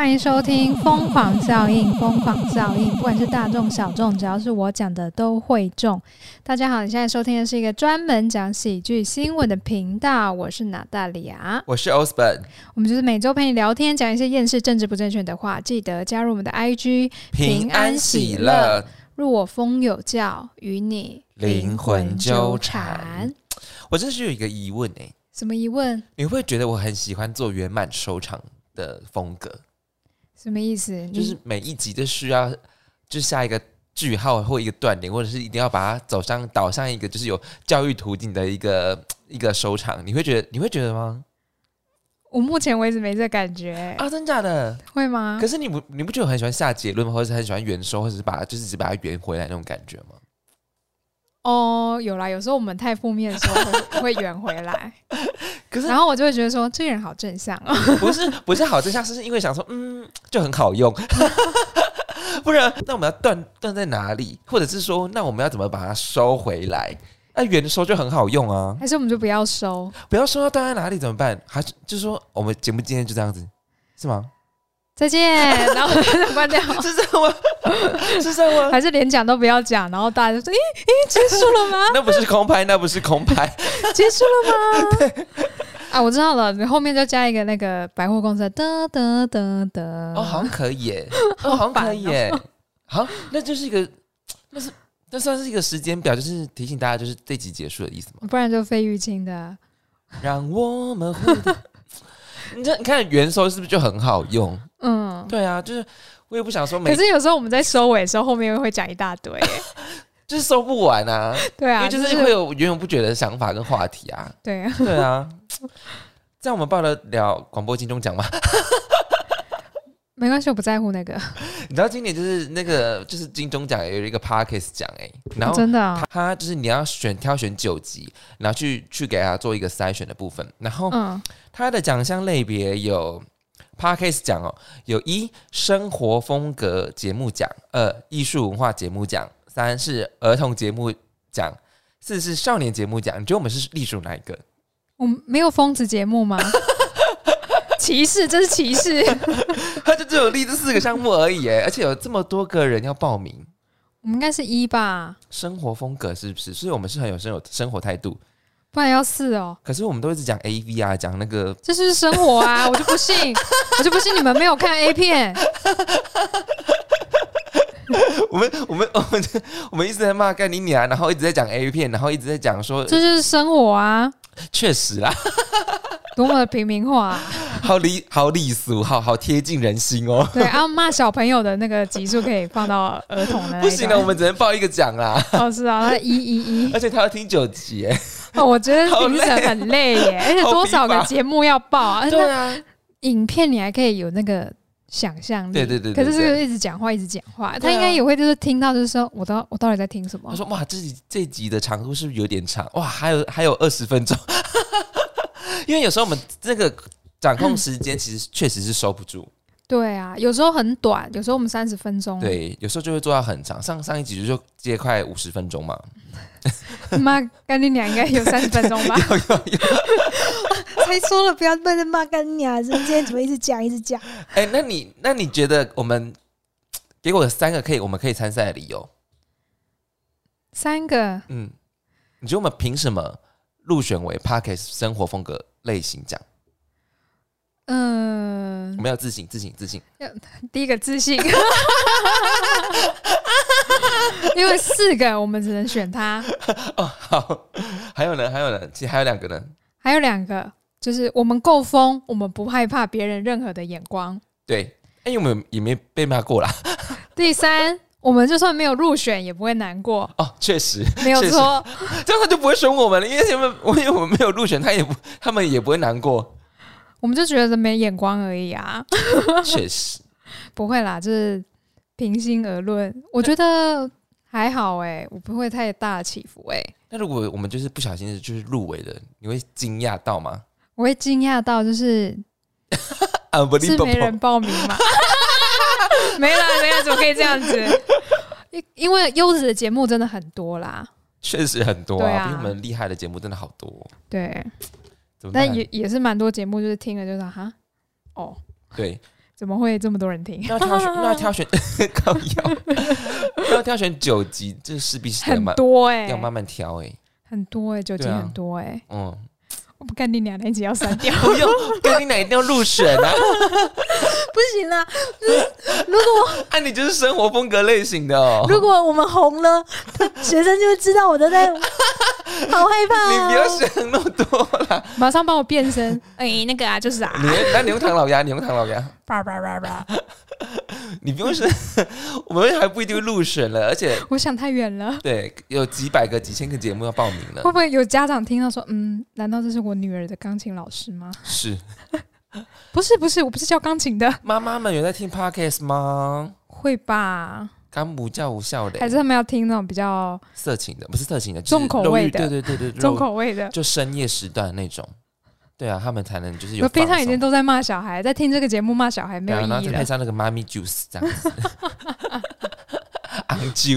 欢迎收听疯狂效应，疯狂效应，不管是大众小众，只要是我讲的都会中。大家好，你现在收听的是一个专门讲喜剧新闻的频道，我是娜大利亚， 我是 Osborn， 我们就是每周陪你聊天，讲一些厌世政治不正确的话，记得加入我们的 IG， 平安喜乐， 入我风有教，与你灵魂纠缠。我真是有一个疑问欸， 什么疑问？ 你会不会觉得我很喜欢做圆满收场的风格？ 什么意思？ 就是每一集都需要就下一个句号或一个断点，或者是一定要把它导向一个就是有教育途径的一个收场。你会觉得吗？ 我目前为止没这感觉啊，真假的？会吗？ 可是你不觉得我很喜欢下结论，或者是很喜欢圆收，或者是只把它圆回来那种感觉吗？ 哦，有啦，有时候我们太负面的时候会圆回来， 可是然后我就会觉得说这个人好正向哦。 不是好正向，是因为想说就很好用，不然那我们要断在哪里，或者是说那我们要怎么把它收回来？那圆收就很好用啊， 还是我们就不要收？ 不要收要断在哪里怎么办？还是就是说我们节目今天就这样子是吗？ 再见，然后就关掉。 是这样吗？是这样吗？ 还是连讲都不要讲，然后大家就说：“结束了吗？” 那不是空拍，那不是空拍， 结束了吗？对啊，我知道了，你后面就加一个那个百货公司，哒哒哒哒。 哦，好像可以耶，好像可以耶。好，那就是一个，那算是一个时间表，就是提醒大家，就是这集结束的意思吗？ 不然就费玉清的。 让我们互动。你看元收是不是就很好用？对啊，就是我也不想说可是有时候我们在收尾的时候，后面又会讲一大堆， 就是收不完啊。 对啊， 因为就是会有源源不绝的想法跟话题啊。 对啊， 对啊。这样我们报得了广播金钟奖吗？ 没关系，我不在乎那个。 你知道今年就是那个就是金钟奖有一个 Podcast 奖然后真的他就是你要挑选9集，然后去给他做一个筛选的部分，然后他的奖项类别有 Podcast 奖有1生活风格节目奖，2艺术文化节目奖，3是儿童节目奖，4是少年节目奖。你觉得我们是隶属哪一个？ 我们没有疯子节目吗？歧视，这是歧视。 他就只有立这4个项目而已而且有这么多个人要报名。 我们应该是1吧？生活风格是不是？所以我们是很有生活态度， 不然要4哦。 可是我们都一直讲 AV 啊，讲那个， 这是生活啊！我就不信你们没有看 A 片。 我们一直在骂干你娘，然后一直在讲 A 片，然后一直在讲说这就是生活啊。确实啦。 多么的平民化啊， 好礼俗，好贴近人心哦。 对啊，骂小朋友的那个集数可以放到儿童的那一段。 不行了，我们只能报一个奖啦。 是啊，他111， 而且他要听9集我觉得评审很累耶，而且多少个节目要报啊？ 对啊， 影片你还可以有那个想象力， 对。 可是这个一直讲话，他应该也会就是听到就是说我到底在听什么？ 他说哇，这集的长度是不是有点长？哇，还有20分钟。因为有时候我们这个掌控时间其实确实是收不住。对啊，有时候很短，有时候我们30分钟。 对，有时候就会做到很长。上一集就接快50分钟嘛。 骂干你娘应该有30分钟吧？ 有。 才说了不要被人骂干你娘，今天怎么一直讲？ 那你觉得我们给我3个我们可以参赛的理由？3个？你觉得我们凭什么入选为 Podcast 生活风格类型奖？我们要自信。 第一个自信。因为4个我们只能选他。 好。还有呢？其实还有2个呢。 还有2个，就是我们够疯，我们不害怕别人任何的眼光。 对，因为我们也没被骂过啦。第 3，我们就算没有入选也不会难过。 确实没有错。 这样他就不会选我们了，因为我们没有入选，他们也不会难过。 我们就觉得没眼光而已啊。 确实不会啦，就是平心而论，我觉得还好我不会太大的起伏那如果我们就是不小心就是入围了，你会惊讶到吗？ 我会惊讶到就是是没人报名嘛。没啦，怎么可以这样子？因为优质的节目真的很多啦。 确实很多比我们厉害的节目真的好多。 对，但也是蛮多节目就是听了就是哈对， 怎么会这么多人听？ 那要挑选高腰，要挑选9集，这势必是很多要慢慢挑很多9集很多我不干你俩那一集要删掉， 不用，干你俩一定要入选啊！ 不行啊，如果你就是生活风格类型的如果我们红了，学生就会知道我都在，好害怕你不要想那么多啦， 马上帮我变身，那个就是你用唐老鸭，你不用选，我们还不一定会入选了，而且我想太远了。 对，有几百个、几千个节目要报名了， 会不会有家长听到说，难道这是我女儿的钢琴老师吗？ 是， 不是，我不是教钢琴的。 妈妈们有在听 podcast 吗？ 会吧。 干不叫无效的， 还是他们要听那种比较色情的，不是色情的， 重口味的， 对， 重口味的， 就深夜时段那种。对啊，他们才能就是有。 我平常已经都在骂小孩，在听这个节目骂小孩没有意义了。 然后再配上那个妈咪 juice 这样子，昂酒。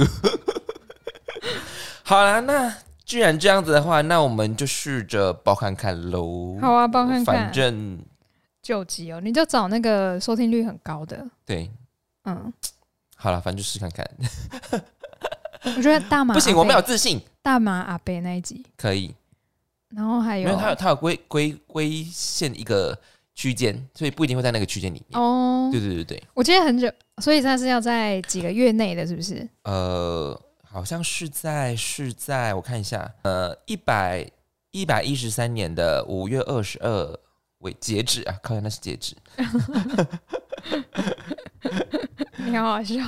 好啦，那既然这样子的话，那我们就试着包看看喽。 好啊，包看看。 反正 9集你就找那个收听率很高的。 对，好了，反正就试看看。 我觉得大马不行，我们有自信。 大马阿伯那一集可以。 然后还有， 因为它有规限一个区间，所以不一定会在那个区间里面。对， 我记得很久，所以它是要在几个月内的，是不是？ 好像是在我看一下，113年的5月22为截止啊，靠，那是截止。 你好好笑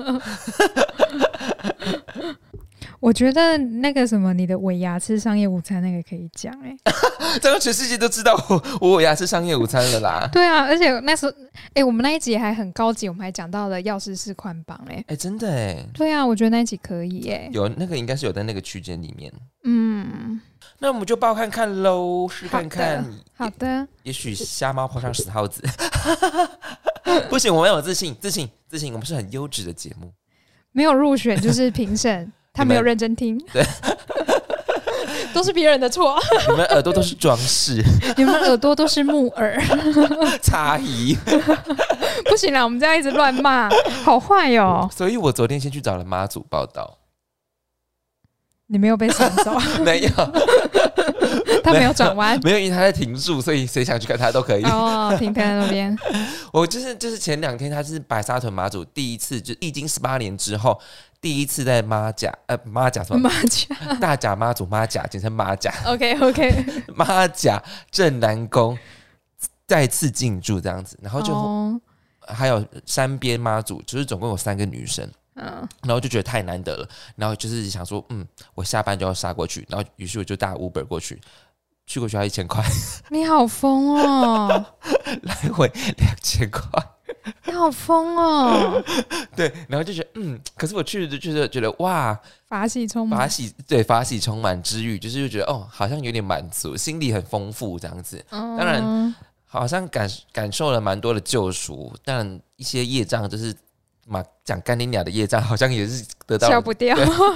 我觉得那个什么，你的尾牙吃商业午餐那个可以讲这样全世界都知道我尾牙吃商业午餐了啦。 对啊，而且那时候我们那一集还很高级，我们还讲到了药师寺宽绑真的对啊，我觉得那一集可以有那个应该是有在那个区间里面。那我们就报看看喽，试看看。 好的， 也许瞎猫碰上死耗子。不行，我们有自信，我们是很优质的节目。 没有入选就是评审他没有认真听， 对， 都是别人的错。 你们耳朵都是装饰， 你们耳朵都是木耳， 差异。 不行啦，我们这样一直乱骂，好坏所以我昨天先去找了妈祖报道。 你没有被闪走？ 没有， 他没有转弯， 没有，因为他在停住，所以谁想去看他都可以。 停在那边。 我就是前2天，他是白沙屯妈祖第一次，就历经18年之后，第一次在妈甲什么？大甲妈祖妈甲，简称妈甲。 OK， 妈甲镇南宫再次进驻这样子，然后就还有山边妈祖，就是总共有3个女生。然后就觉得太难得了，然后就是想说，我下班就要杀过去，然后于是我就搭 Uber 过去要1000块。你好疯哦！ 来回2000块， 你好疯哦！ 对，然后就觉得，可是我去就觉得哇， 法喜充满， 法喜充满之余，就是就觉得好像有点满足，心里很丰富这样子。当然，好像感受了蛮多的救赎，当然一些业障就是。讲干你娘的业障，好像也是得到消不掉，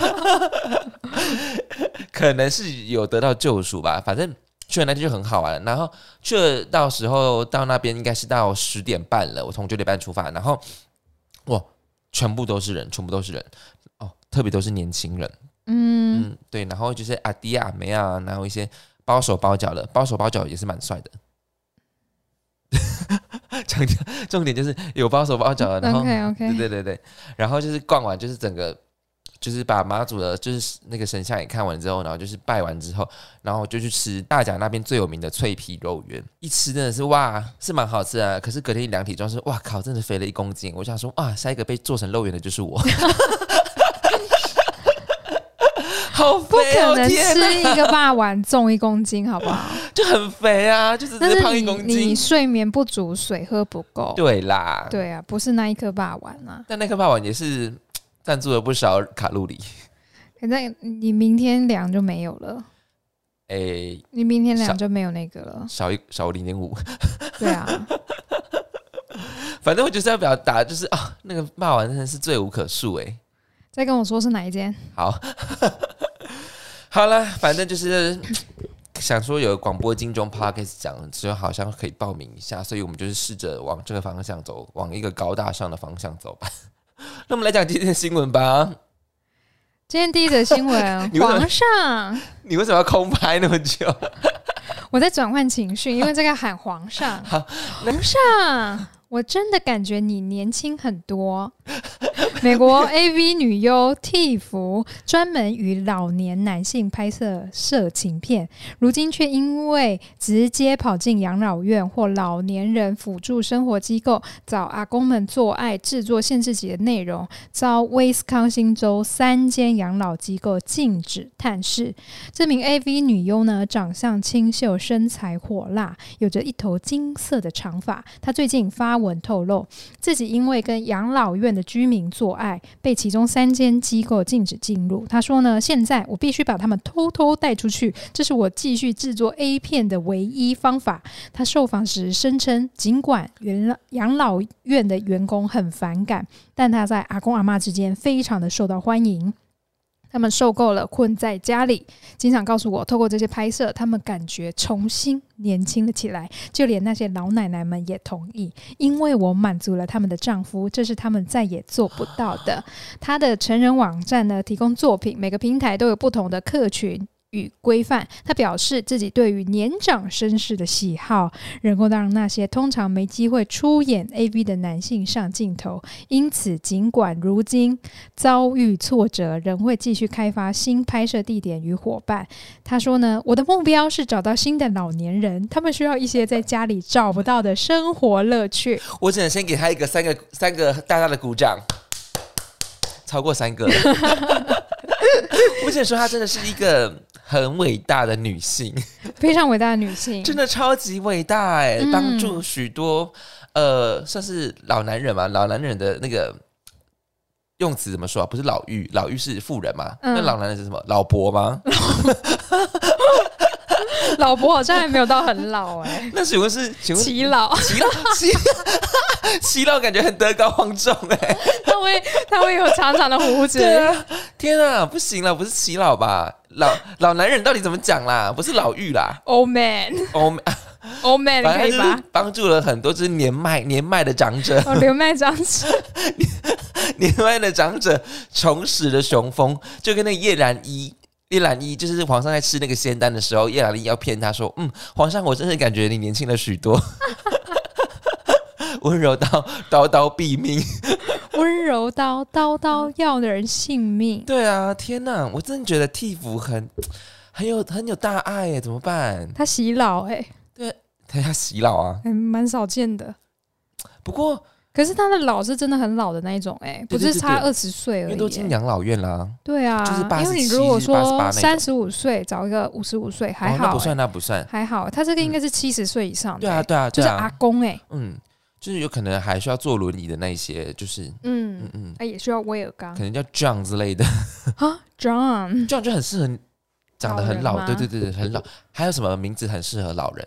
可能是有得到救赎吧。反正去了那天就很好玩，然后去了到时候到那边应该是到10点半了，我从9点半出发，然后哇，全部都是人特别都是年轻人，对，然后就是阿弟阿妹啊，然后一些包手包脚的，包手包脚也是蛮帅的。重点就是有包手包脚的，然后 OK， 对，然后就是逛完，就是整个就是把妈祖的，就是那个神像也看完之后，然后就是拜完之后，然后就去吃大甲那边最有名的脆皮肉圆，一吃真的是哇，是蛮好吃啊。可是隔天量体重是哇靠，真的肥了1公斤。我想说哇，下一个被做成肉圆的就是我。好肥不可能吃一个霸王重1公斤，好不好？ 就很肥啊，就只是胖1公斤。 你睡眠不足，水喝不够。 对啦， 对啊，不是那一颗霸王啊。 但那颗霸王也是赞助了不少卡路里。 可是你明天量就没有了。你明天量就没有那个了， 少0.5。 对啊。 反正我就是要表达，就是那个霸王真的是罪无可恕再跟我说是哪一间？ 好了，反正就是想说有广播金钟 Podcast 奖之后好像可以报名一下，所以我们就是试着往这个方向走，往一个高大上的方向走吧。那我们来讲今天的新闻吧。 今天第一则新闻，皇上， 你为什么要空拍那么久？ 我在转换情绪，因为这个喊皇上，皇上。我真的感觉你年轻很多。美国 AV 女优蒂芙专门与老年男性拍摄色情片，如今却因为直接跑进养老院或老年人辅助生活机构找阿公们做爱制作限制级的内容，遭威斯康星州3间养老机构禁止探视。这名 AV 女优呢，长相清秀，身材火辣，有着一头金色的长发。她最近发文透露，自己因为跟养老院的居民做爱，被其中3间机构禁止进入。他说呢，现在我必须把他们偷偷带出去，这是我继续制作 A 片的唯一方法。他受访时声称，尽管养老院的员工很反感，但他在阿公阿嬷之间非常的受到欢迎。他们受够了困在家里，经常告诉我，透过这些拍摄，他们感觉重新年轻了起来。就连那些老奶奶们也同意，因为我满足了他们的丈夫，这是他们再也做不到的。他的成人网站呢，提供作品，每个平台都有不同的客群与规范。他表示自己对于年长绅士的喜好，能够让那些通常没机会出演 AV 的男性上镜头，因此尽管如今遭遇挫折，仍会继续开发新拍摄地点与伙伴。他说呢，我的目标是找到新的老年人，他们需要一些在家里找不到的生活乐趣。 我只能先给他一个三个大大的鼓掌，超过3个了。我只能说她真的是一个很伟大的女性， 非常伟大的女性， 真的超级伟大哎，帮助许多算是老男人嘛，老男人的那个用词怎么说啊？不是老妪，老妪是妇人嘛，那老男人是什么？老伯吗？ 老伯好像还没有到很老哎， 那请问耆老？耆老感觉很德高望重哎， 他会有长长的胡子。 对啊，天啊，不行了，不是耆老吧？老男人到底怎么讲啦？不是老妪啦 ，old man。Old man 可以吧？ 帮助了很多就是年迈的长者， 年迈长者， 年迈的长者重拾了雄风，就跟那个叶澜依就是皇上在吃那个仙丹的时候，叶澜依要骗他说：“皇上，我真的感觉你年轻了许多。”温柔刀刀毙命， 温柔刀刀要人性命。 对啊，天哪！我真的觉得替福很有大爱耶，怎么办？ 他洗脑哎， 对，他洗脑啊， 蛮少见的。 不过， 可是他的老是真的很老的那一种哎，不是差20岁而已，因为都进养老院啦。 对啊， 就是87， 因为你如果说 35 岁找一个55岁还好， 那不算， 还好。他这个应该是70岁以上的， 对啊， 就是阿公哎， 就是有可能还需要坐轮椅的那一些，就是他也需要威尔刚， 可能叫 John 之类的啊 ，John 就很适合长得很老，对，很老。还有什么名字很适合老人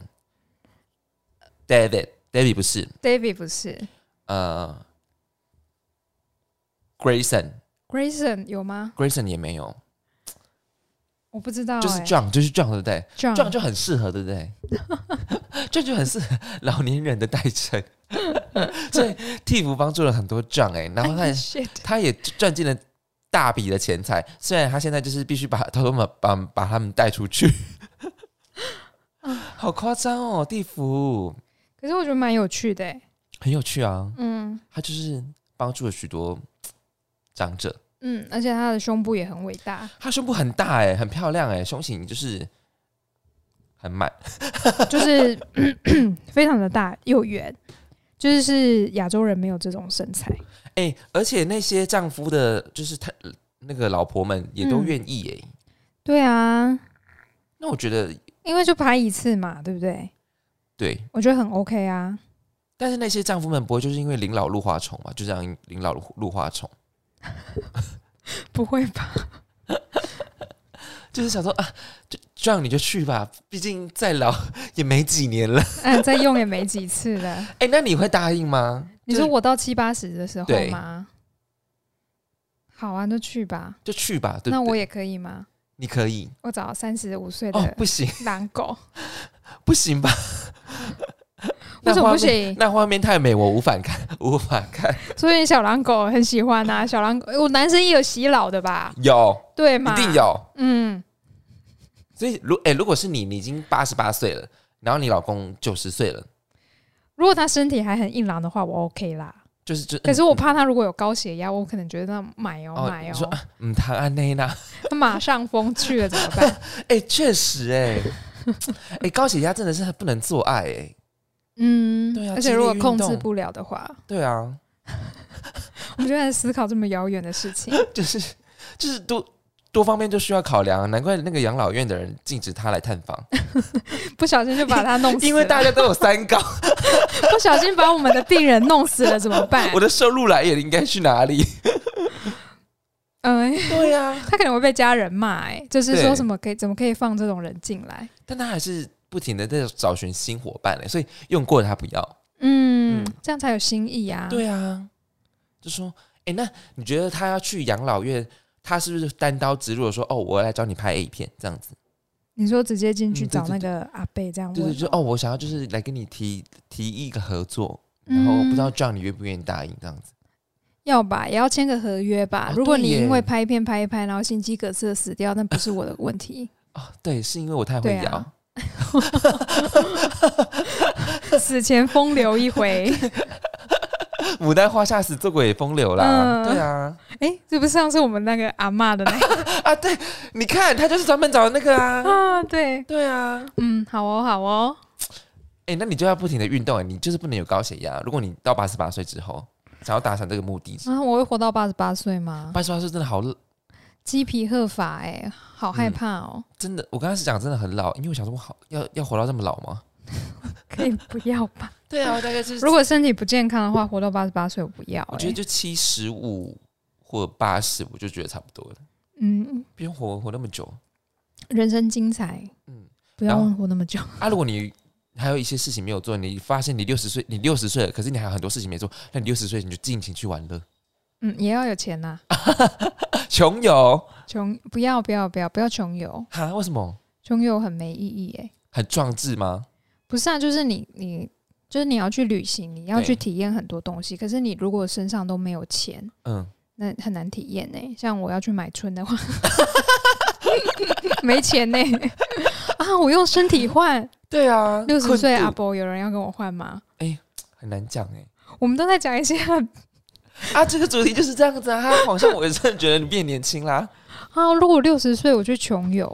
？David 不是 ，David 不是 ，Grayson 有吗 ？Grayson 也没有， 我不知道， 就是 John 对不对 ？John 就很适合，对不对？John 就很适合老年人的代称。所以替福帮助了很多John然后他也赚进了大笔的钱财，虽然他现在就是必须把他们带出去，好夸张哦，替福。 可是我觉得蛮有趣的很有趣啊，他就是帮助了许多长者， 而且他的胸部也很伟大， 他胸部很大很漂亮胸型就是很满， 就是非常的大又圆。就是亚洲人没有这种身材而且那些丈夫的，就是他那个老婆们也都愿意对啊， 那我觉得， 因为就拍一次嘛，对不对？ 对， 我觉得很 OK 啊。 但是那些丈夫们不会就是因为临老入花丛嘛，就这样临老入花丛？ 不会吧？ 就是想说啊，就这样你就去吧，毕竟再老也没几年了， 再用也没几次了。 那你会答应吗？ 你说我到70、80的时候吗？好啊，就去吧， 对不对？ 那我也可以吗？ 你可以？ 我找35岁的不行， 狼狗， 不行吧？ 为什么不行？ 那画面太美，我无法看。 所以小狼狗很喜欢啊，小狼狗，我男生也有洗脑的吧？ 有， 对嘛？ 一定有。 嗯， 所以如果是你已经88岁了，然后你老公90岁了， 如果他身体还很硬朗的话，我 OK 啦。可是我怕他如果有高血压，我可能觉得买哦。 你说他安内娜， 他马上疯去了怎么办？ 确实高血压真的是不能做爱对啊， 而且如果控制不了的话， 对啊， 我们就在思考这么遥远的事情， 就是多方面就需要考量，难怪那个养老院的人禁止他来探访， 不小心就把他弄死了， 因为大家都有三高， 不小心把我们的病人弄死了怎么办？ 我的收入来源应该去哪里？对啊， 他可能会被家人骂，就是说什么怎么可以放这种人进来？ 但他还是不停的在找寻新伙伴所以用过的他不要， 这样才有新意啊。 对啊，就说那你觉得他要去养老院？他是不是单刀直入的说我要来找你拍 A 片这样子？ 你说直接进去找那个阿伯这样问？ 对，就我想要就是来跟你提一个合作，然后不知道 John 你愿不愿意答应这样子？ 要吧，也要签个合约吧。如果你因为拍片拍一拍，然后心肌梗塞死掉，那不是我的问题。 对，是因为我太会摇。 死前风流一回。 牡丹花下死，做鬼也风流啦。对啊， 这不是上次我们那个阿嬷的那个对，你看他就是专门找那个对啊， 好哦， 那你就要不停的运动你就是不能有高血压。如果你到88岁之后想要达成这个目的我会活到88岁吗 ？88岁真的好鸡皮鹤发好害怕真的，我刚开始讲真的很老，因为我想说我要活到这么老吗？ 可以不要吧？ 对啊，大概是如果身体不健康的话，活到88岁我不要。 我觉得就75或80，我就觉得差不多了。不用活那么久， 人生精彩。不要活那么久如果你还有一些事情没有做，你发现你60岁了，可是你还有很多事情没做，那你60岁你就尽情去玩乐。 也要有钱呐。 穷游？ 不要穷游为什么？ 穷游很没意义很壮志吗？ 不是就是你要去旅行，你要去体验很多东西，可是你如果身上都没有钱，那很难体验像我要去买春的话，没钱我用身体换。对啊，60岁阿伯有人要跟我换吗？ 很难讲我们都在讲一些这个主题就是这样子好像我也真的觉得你变年轻啦。 如果60岁我去穷游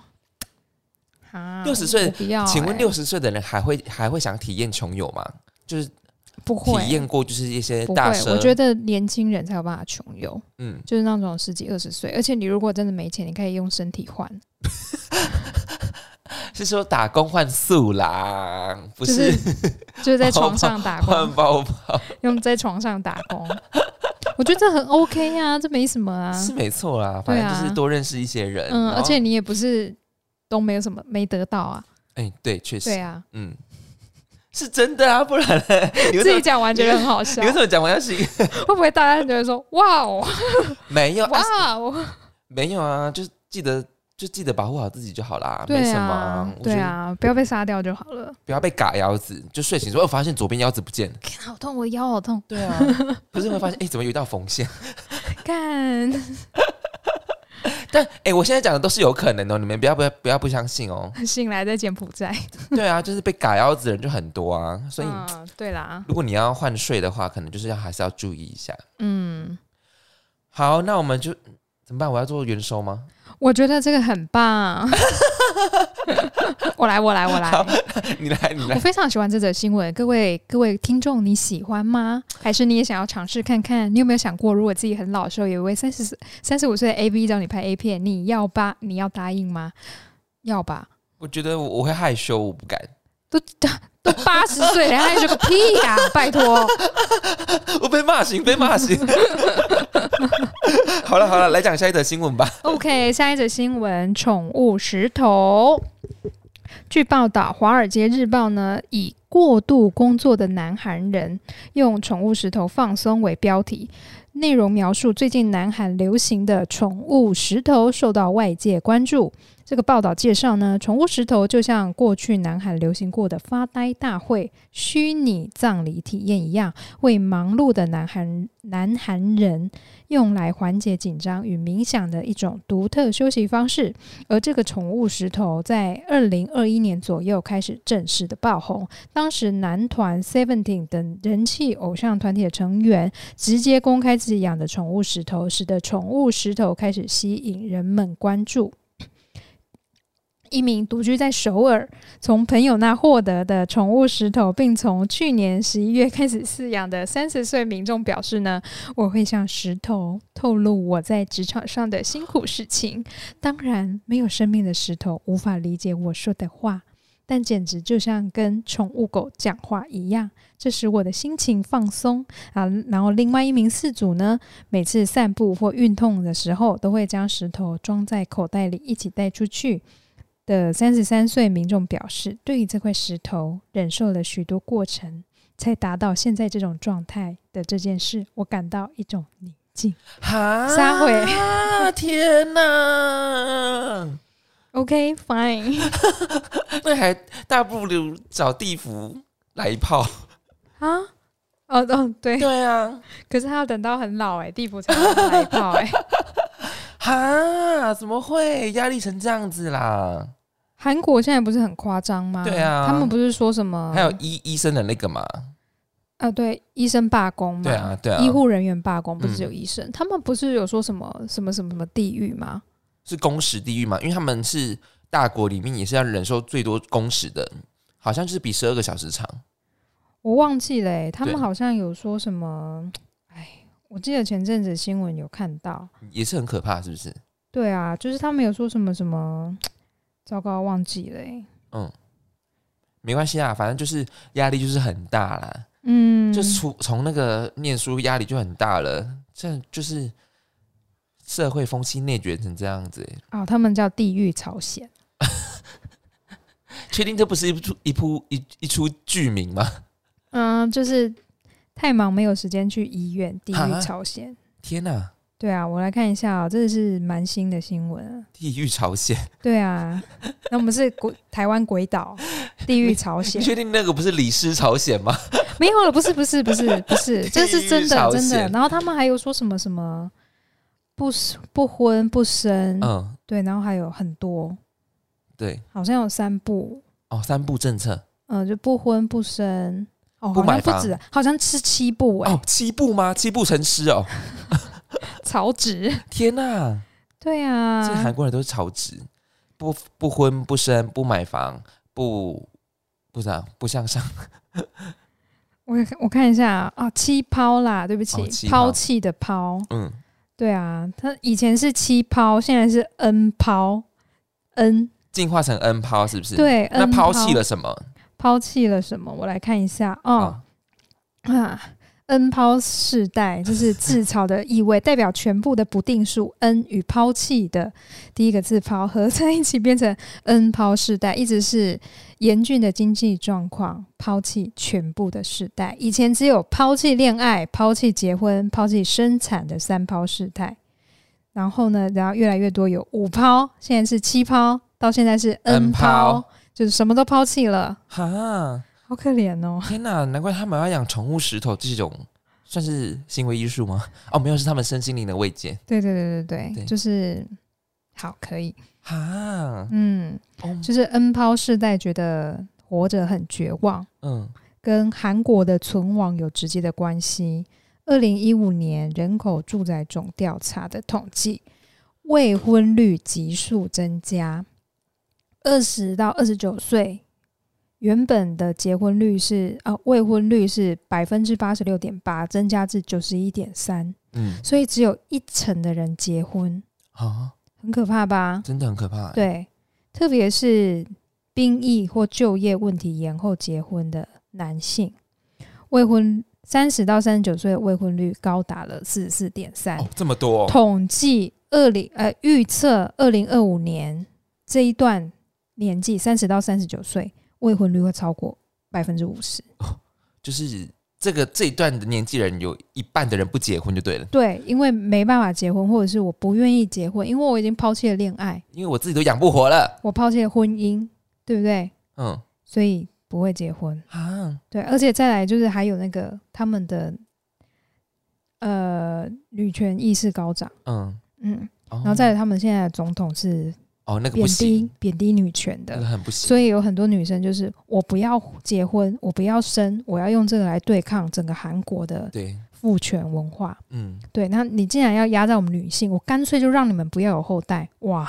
60岁，请问60岁的人还会想体验穷游吗？就是不会体验过，就是一些大奢。 我觉得年轻人才有办法穷游，就是那种10几20岁，而且你如果真的没钱，你可以用身体换。 是说打工换素啦，不是？ 就是在床上打工， 换包包， 用在床上打工。我觉得这很 OK 这没什么是没错啦，反正就是多认识一些人。 而且你也不是都没有什么没得到对，确实， 对啊， 是真的不然呢？ 你自己讲完觉得很好笑。 你为什么讲完要是会不会大家觉得说哇没有没有就记得保护好自己就好啦，没什么。 对啊，不要被杀掉就好了， 不要被嘎腰子。就睡醒说，我发现左边腰子不见了， 好痛，我的腰好痛。 对啊，可是会发现，怎么有一道缝线？ 看， 但我现在讲的都是有可能你们不要不相信醒来在柬埔寨。 对啊，就是被嘎腰子的人就很多所以对啦， 如果你要换睡的话，可能就是还是要注意一下。好，那我们就怎么办？我要做元收吗？ 我觉得这个很棒。我来你来我非常喜欢这则新闻，各位听众你喜欢吗？还是你也想要尝试看看？你有没有想过，如果自己很老的时候有一位35岁的 AV 找你拍 A 片，你要答应吗？要吧。 我觉得我会害羞，我不敢。 都80岁了，还害羞个屁呀！拜托， 我被骂醒。好了，来讲下一则新闻吧。 OK， 下一则新闻：宠物石头。据报道，《华尔街日报》呢以过度工作的南韩人用宠物石头放松为标题， 内容描述最近南韩流行的宠物石头受到外界关注。这个报道介绍呢，宠物石头就像过去南韩流行过的发呆大会、虚拟葬礼体验一样，为忙碌的南韩人用来缓解紧张与冥想的一种独特休息方式。而这个宠物石头在2021年左右开始正式的爆红，当时男团 Seventeen 等人气偶像团体的成员直接公开自己养的宠物石头，使得宠物石头开始吸引人们关注。一名独居在首尔从朋友那获得的宠物石头，并从去年11月开始饲养的30岁民众表示呢，我会向石头透露我在职场上的辛苦事情。当然，没有生命的石头无法理解我说的话，但简直就像跟宠物狗讲话一样，这使我的心情放松啊。然后另外一名饲主呢，每次散步或运动的时候，都会将石头装在口袋里一起带出去。的33岁民众表示，对于这块石头忍受了许多过程才达到现在这种状态的这件事，我感到一种宁静。撒回天哪 OK fine 那还大不如找地府来一炮啊。哦，对对啊， 可是他要等到很老地府才能来一炮哈，怎么会压力成这样子啦？ 韩国现在不是很夸张吗？ 对啊， 他们不是说什么还有医生的那个嘛？ 对，医生罢工嘛。 对啊，对啊， 医护人员罢工，不是只有医生，他们不是有说什么地狱吗？ 是工时地狱吗？因为他们是大国里面也是要忍受最多工时的，好像就是比12个小时长。 我忘记了他们好像有说什么，我记得前阵子新闻有看到， 也是很可怕，是不是？ 对啊，就是他们有说什么，糟糕，忘记了没关系啊，反正就是压力就是很大啦。就从那个念书压力就很大了，这就是社会风气内卷成这样子他们叫地狱朝鲜。 确定这不是一出剧名吗？ 就是太忙没有时间去医院，地狱朝鲜。 天哪！ 对啊，我来看一下这是蛮新的新闻。 地狱朝鲜。 对啊，那我们是台湾鬼岛，地狱朝鲜。 你确定那个不是李氏朝鲜吗？ 没有了，不是，这是真的真的。然后他们还有说什么不婚不生，对，然后还有很多， 对， 好像有3步 3步政策， 就不婚不生。 不买房， 好像不止，好像是7步 7步吗？7步成诗曹植， 天哪！ 对啊， 这韩国人都是曹植，不婚不生不买房不向上。 我看一下7抛啦，对不起，抛弃的抛。对啊，他以前是7抛，现在是 N 抛 ，N 进化成 N 抛，是不是？ 对， 那抛弃了什么？ 抛弃了什么？我来看一下N 抛世代，就是自嘲的意味，代表全部的不定数 N 与抛弃的第一个字抛合在一起变成 N 抛世代，一直是严峻的经济状况，抛弃全部的世代。以前只有抛弃恋爱、抛弃结婚、抛弃生产的3抛世代，然后呢，然后越来越多有5抛，现在是7抛，到现在是 N 抛。就是什么都抛弃了，好可怜哦！ 天哪，难怪他们要养宠物石头，这种算是行为艺术吗？没有，是他们身心灵的慰藉。 对，就是好，可以就是 N 抛世代觉得活着很绝望，跟韩国的存亡有直接的关系。2015年人口住宅总调查的统计，未婚率急速增加。20到29岁，原本的结婚率是未婚率是 86.8%， 增加至 91.3%，所以只有1成的人结婚很可怕吧？ 真的很可怕。 对，特别是兵役或就业问题延后结婚的男性，未婚30到39岁的未婚率高达了 44.3%， 这么多统计预测2025年这一段年纪30到39岁未婚率会超过 50%， 就是这一段的年纪人有一半的人不结婚就对了。 对，因为没办法结婚，或者是我不愿意结婚，因为我已经抛弃了恋爱， 因为我自己都养不活了， 我抛弃了婚姻，对不对？所以不会结婚啊。对，而且再来就是还有那个他们的女权意识高涨，然后再来他们现在的总统是那个不行， 贬低女权的， 那个很不行。 所以有很多女生就是我不要结婚，我不要生，我要用这个来对抗整个韩国的父权文化。对，那你既然要压在我们女性，我干脆就让你们不要有后代。哇，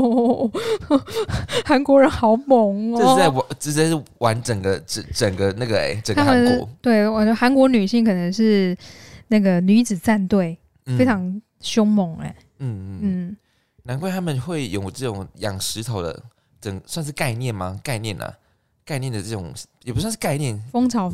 韩国人好猛哦！ 这是玩整个那个整个韩国。 对，我觉得韩国女性可能是那个女子战队，非常凶猛难怪他们会有这种养石头的，算是概念吗？概念的这种也不算是概念， 风潮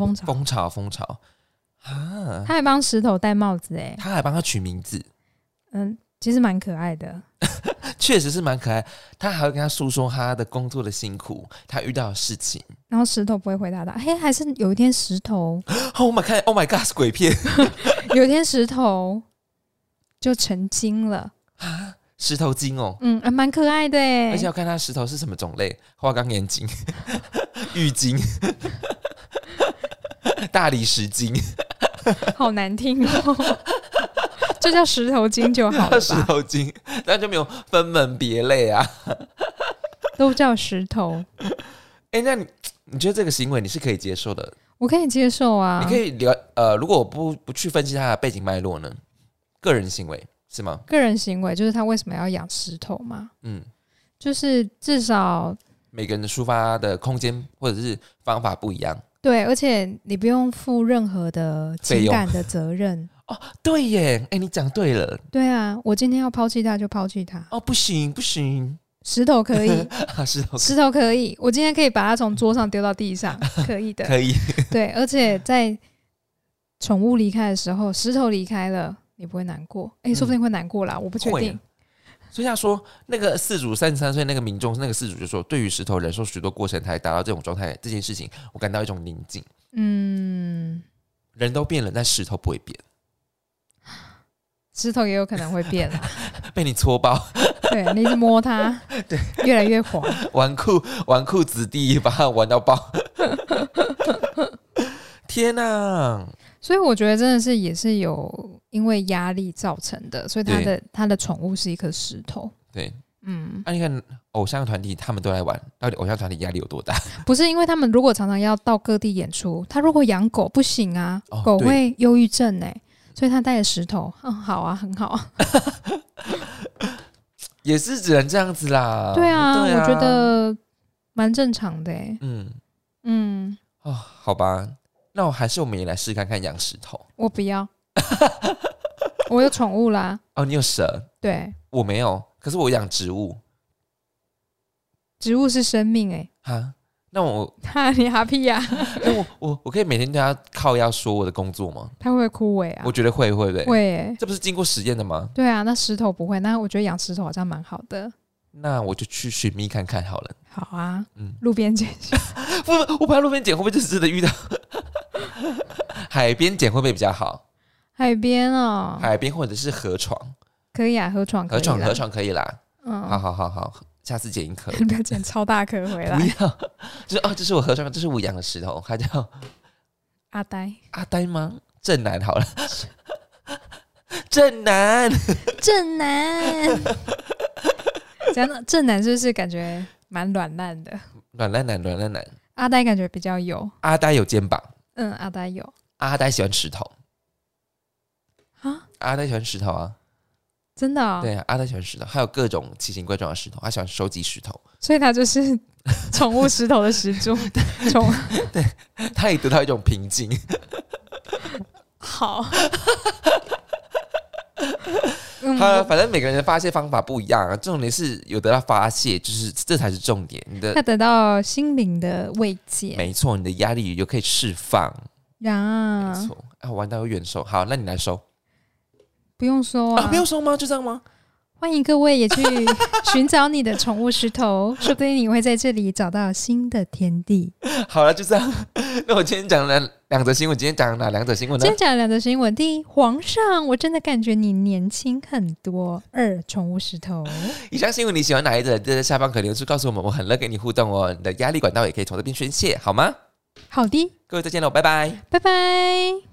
啊！ 他还帮石头戴帽子他还帮他取名字， 其实蛮可爱的， 确实是蛮可爱。他还会跟他诉说他的工作的辛苦，他遇到的事情， 然后石头不会回答他。还是有一天石头 ，Oh my God， 是鬼片。 有一天石头就成精了啊！石头精蛮可爱的而且要看它石头是什么种类，花岗岩精、玉精、大理石精， 好难听就叫石头精就好了吧？ 石头精，那就没有分门别类啊， 都叫石头。 那你觉得这个行为你是可以接受的？ 我可以接受啊。 你可以如果我不去分析它的背景脉络呢？个人行为。是吗？ 个人行为就是他为什么要养石头嘛？就是至少每个人的抒发的空间或者是方法不一样。 对，而且你不用负任何的情感的责任。 对耶，你讲对了。 对啊，我今天要抛弃他就抛弃他。 不行， 石头可以，石头可以，我今天可以把它从桌上丢到地上，可以的， 可以。 对，而且在宠物离开的时候，石头离开了。你不会难过？说不定会难过啦，我不确定。 所以他说，那个饲主33岁那个民众，那个饲主就说，对于石头忍受许多过程才达到这种状态，这件事情我感到一种宁静。人都变了，但石头不会变。 石头也有可能会变啦， 被你搓爆。 对，你一直摸它，对，越来越滑。 纨绔子弟把它玩到爆。天哪！ 所以我觉得真的是也是有因为压力造成的，所以他的宠物是一颗石头。 对，你看偶像团体他们都来玩，到底偶像团体压力有多大？ 不是因为他们如果常常要到各地演出，他如果养狗不行啊，狗会忧郁症所以他带着石头，好啊，很好啊。 也是只能这样子啦。 对啊，我觉得蛮正常的好吧。那我们也来试看看养石头。 我不要，我有宠物啦。 你有蛇？对，我没有，可是我养植物。 植物是生命那我你哈屁呀？ 那我可以每天对他靠腰说我的工作吗？ 他会不会枯萎啊？ 我觉得会不会？ 会这不是经过实验的吗？ 对啊，那石头不会，那我觉得养石头好像蛮好的。 那我就去寻觅看看好了。 好啊，路边捡。 我怕路边捡会不会就是真的遇到？海边捡会不会比较好？ 海边海边或者是河床可以啊，河床可以啦， 河床可以啦。好，下次捡一颗。 你不要捡超大颗回来。 不要，这是我河床，这是我养的石头，它叫阿呆。 阿呆吗？正南好了。正南。 这样正南是不是感觉蛮软烂的？ 软烂男。 阿呆感觉比较有。 阿呆有肩膀。 阿呆有。 阿呆喜欢石头。 啊？ 阿呆喜欢石头啊。 真的对啊，阿呆喜欢石头，还有各种奇形怪状的石头，他喜欢收集石头， 所以他就是宠物石头的始祖。 对，他也得到一种平静。 好。 反正每个人的发泄方法不一样重点是有得到发泄，就是这才是重点。 他得到心灵的慰藉， 没错，你的压力就可以释放呀。 没错玩到有远收，好，那你来收。 不用收啊。 不用收吗？就这样吗？ 欢迎各位也去寻找你的宠物石头，说不定你会在这里找到新的天地。 好了，就这样。那我今天讲的两则新闻，今天讲哪两则新闻呢？ 今天讲两则新闻。第一，皇上，我真的感觉你年轻很多。二，宠物石头。 以上新闻你喜欢哪一则？在下方可留言处告诉我们，我很乐跟你互动哦。你的压力管道也可以从这边宣泄，好吗？ 好的， 各位再见喽，拜拜， 拜拜。